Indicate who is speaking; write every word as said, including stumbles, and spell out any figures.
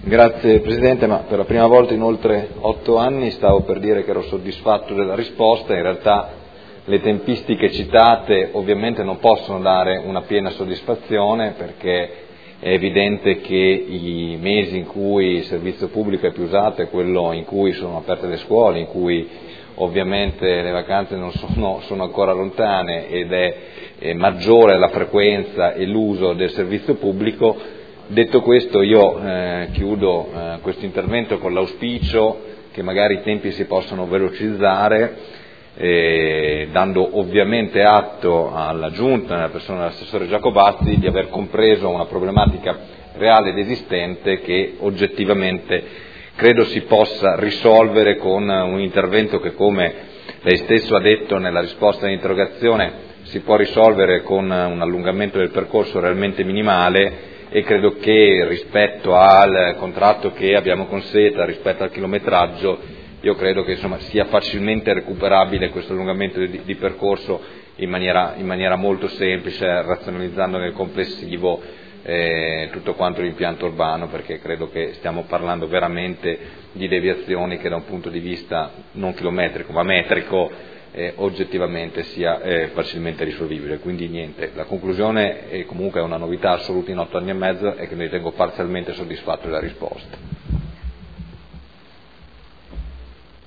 Speaker 1: Grazie Presidente, ma per la prima volta in oltre otto anni stavo per dire che ero soddisfatto della risposta. In realtà le tempistiche citate ovviamente non possono dare una piena soddisfazione, perché è evidente che i mesi in cui il servizio pubblico è più usato è quello in cui sono aperte le scuole, in cui ovviamente le vacanze non sono, sono ancora lontane ed è, è maggiore la frequenza e l'uso del servizio pubblico. Detto questo, io eh, chiudo eh, questo intervento con l'auspicio che magari i tempi si possano velocizzare, eh, dando ovviamente atto alla Giunta, nella persona dell'assessore Giacobazzi, di aver compreso una problematica reale ed esistente che oggettivamente credo si possa risolvere con un intervento che, come lei stesso ha detto nella risposta all'interrogazione, si può risolvere con un allungamento del percorso realmente minimale. E credo che rispetto al contratto che abbiamo con SETA, rispetto al chilometraggio, io credo che insomma sia facilmente recuperabile questo allungamento di, di percorso in maniera, in maniera molto semplice, razionalizzando nel complessivo eh, tutto quanto l'impianto urbano, perché credo che stiamo parlando veramente di deviazioni che da un punto di vista non chilometrico ma metrico Eh, oggettivamente sia eh, facilmente risolvibile. Quindi niente, la conclusione, e comunque è una novità assoluta in otto anni e mezzo, è che mi ritengo parzialmente soddisfatto della risposta.